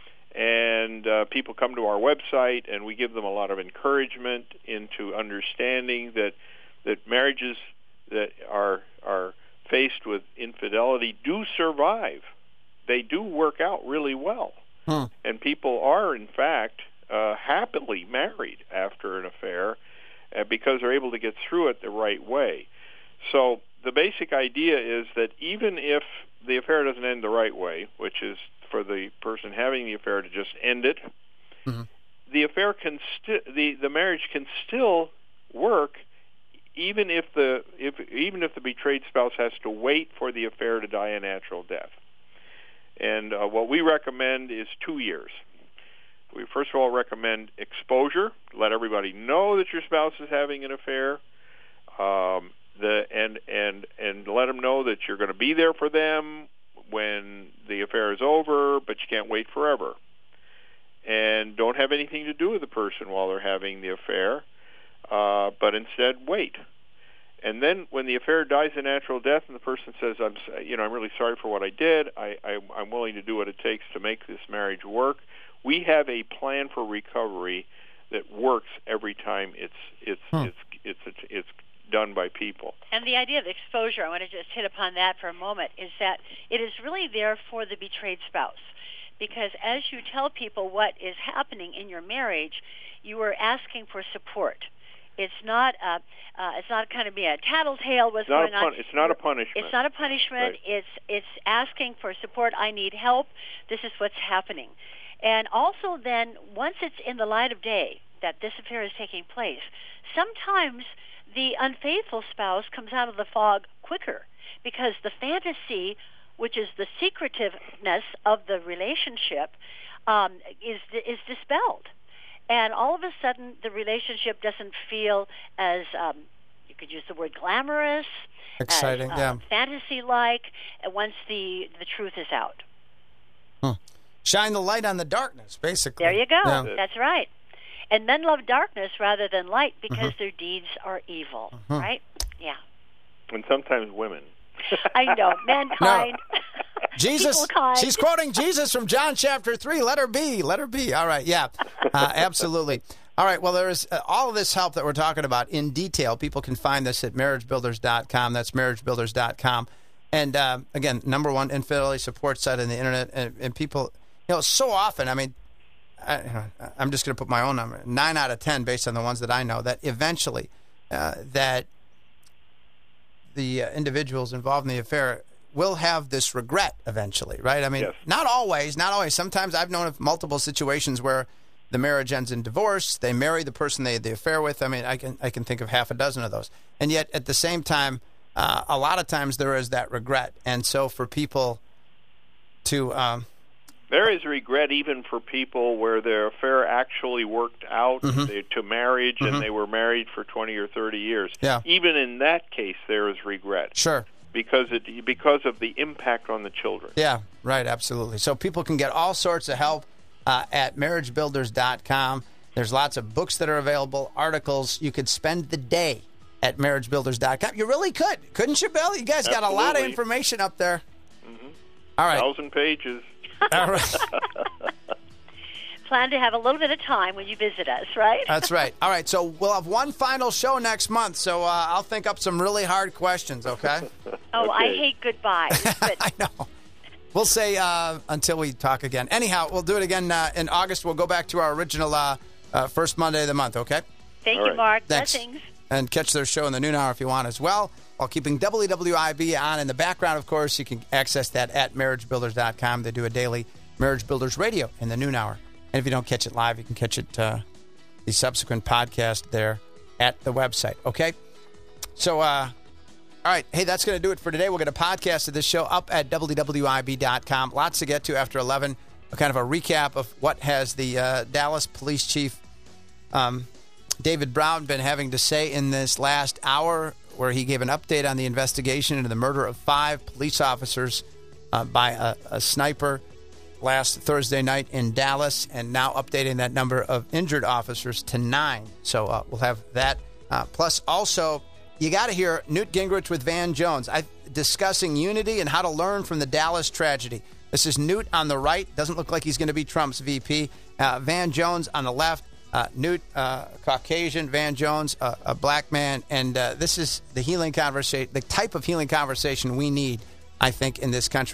And uh, people come to our website, and we give them a lot of encouragement into understanding that that marriages that are are faced with infidelity do survive. They do work out really well, huh. and people are, in fact, uh, happily married after an affair uh, because they're able to get through it the right way. So the basic idea is that even if the affair doesn't end the right way, which is for the person having the affair to just end it, mm-hmm. the affair can sti- the the marriage can still work, even if the if even if the betrayed spouse has to wait for the affair to die a natural death. And uh, what we recommend is two years. We first of all recommend exposure. Let everybody know that your spouse is having an affair. Um, the and and and let them know that you're going to be there for them when the affair is over, but you can't wait forever. And don't have anything to do with the person while they're having the affair, uh, but instead wait. And then when the affair dies a natural death and the person says, I'm, you know, I'm really sorry for what I did, I, I, I'm willing to do what it takes to make this marriage work, we have a plan for recovery that works every time it's it's hmm. it's it's it's, it's done by people. And the idea of exposure, I want to just hit upon that for a moment, is that it is really there for the betrayed spouse. Because as you tell people what is happening in your marriage, you are asking for support. It's not a, uh, it's not kind of be a tattletale what's not going a pun- on. It's not a punishment. It's not a punishment. Right. It's it's asking for support. I need help. This is what's happening. And also then, once it's in the light of day that this affair is taking place, sometimes the unfaithful spouse comes out of the fog quicker because the fantasy, which is the secretiveness of the relationship, um, is is dispelled. And all of a sudden, the relationship doesn't feel as, um, you could use the word glamorous, exciting, as, uh, yeah, fantasy-like, once the, the truth is out. Huh. Shine the light on the darkness, basically. There you go. Yeah. That's right. And men love darkness rather than light because Mm-hmm. their deeds are evil, Mm-hmm. right? Yeah. And sometimes women. I know. Mankind. No. Jesus, People kind. she's quoting Jesus from John chapter three, letter B, letter B. All right, yeah, uh, absolutely. All right, well, there's uh, all of this help that we're talking about in detail. People can find this at marriage builders dot com. That's marriage builders dot com. And, uh, again, number one infidelity support site on the Internet. And, and people, you know, so often, I mean, I, I'm just going to put my own number, nine out of ten based on the ones that I know, that eventually uh, that the uh, individuals involved in the affair will have this regret eventually, right? I mean, yes. not always, not always. Sometimes I've known of multiple situations where the marriage ends in divorce. They marry the person they had the affair with. I mean, I can I can think of half a dozen of those. And yet, at the same time, uh, a lot of times there is that regret. And so for people to... Um, there is regret even for people where their affair actually worked out mm-hmm. they, to marriage mm-hmm. and they were married for twenty or thirty years. Yeah. Even in that case, there is regret. Sure. Because it because of the impact on the children. Yeah, right, absolutely. So people can get all sorts of help uh, at marriage builders dot com. There's lots of books that are available, articles. You could spend the day at marriage builders dot com. You really could, couldn't you, Bill? You guys got Absolutely. a lot of information up there. Mm-hmm. All right. Thousand pages. All right. Plan to have a little bit of time when you visit us, right? That's right. All right, so we'll have one final show next month, so uh, I'll think up some really hard questions, okay? Oh, okay. I hate goodbyes. But... I know. We'll say uh, until we talk again. Anyhow, we'll do it again uh, in August. We'll go back to our original uh, uh, first Monday of the month, okay? Thank All you, right. Mark. Thanks. Blessings. And catch their show in the noon hour if you want as well. While keeping W W I B on in the background, of course, you can access that at marriage builders dot com. They do a daily Marriage Builders radio in the noon hour. And if you don't catch it live, you can catch it, uh, the subsequent podcast there at the website, okay? So, uh, all right. Hey, that's going to do it for today. We'll get a podcast of this show up at W W I B dot com. Lots to get to after eleven. A kind of a recap of what has the uh, Dallas Police Chief um, David Brown been having to say in this last hour, where he gave an update on the investigation into the murder of five police officers uh, by a, a sniper last Thursday night in Dallas, and now updating that number of injured officers to nine. So uh, we'll have that. Uh, plus, also, you got to hear Newt Gingrich with Van Jones I, discussing unity and how to learn from the Dallas tragedy. This is Newt on the right. Doesn't look like he's going to be Trump's V P. Uh, Van Jones on the left. Uh, Newt, uh, Caucasian. Van Jones, uh, a black man. And uh, this is the healing conversation, the type of healing conversation we need, I think, in this country.